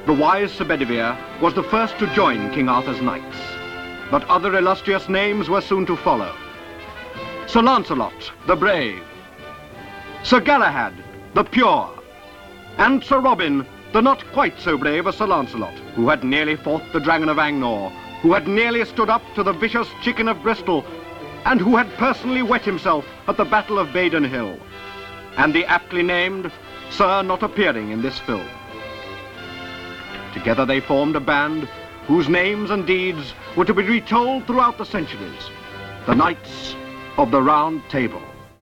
the wise Sir Bedivere was the first to join King Arthur's knights, but other illustrious names were soon to follow. Sir Lancelot, the brave, Sir Galahad, the pure, and Sir Robin, the not quite so brave as Sir Lancelot, who had nearly fought the Dragon of Angnor, who had nearly stood up to the vicious Chicken of Bristol, and who had personally wet himself at the Battle of Baden Hill, and the aptly named Sir not appearing in this film. Together they formed a band whose names and deeds were to be retold throughout the centuries, the Knights of the Round Table.